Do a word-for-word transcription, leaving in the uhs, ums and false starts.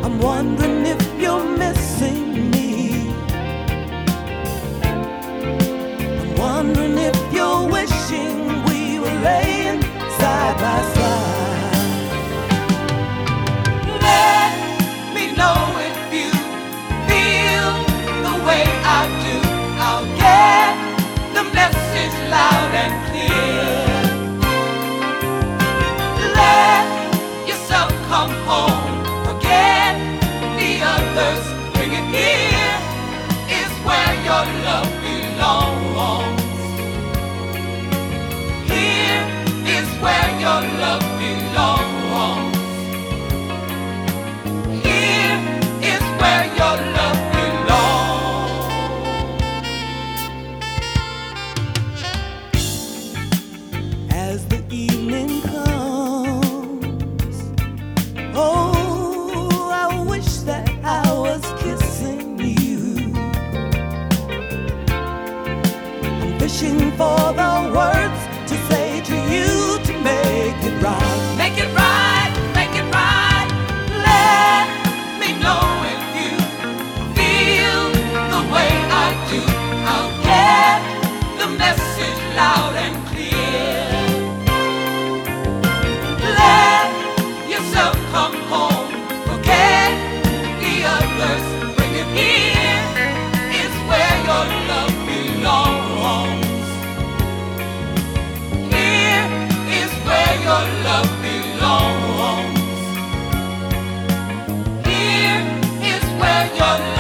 I'm wondering if you're missing me. I'm wondering if you're wishing we were laying side by side. Let me know if you feel the way I do. I'll get the message loud and clear. Let yourself come home. Forget the others. Bring it here. Is where your love belongs. Here is where your love belongs. Here is where your love belongs. As the evening comes, oh, I wish that I was kissing you. I'm fishing for the words to say to you to make it right. Make it right, make it right. Let me know if you feel the way I do. I'll get the message loud and clear. Let yourself come home. Forget the others. Bring it here. It's where your love belongs. Here is where your love belongs. Here is where your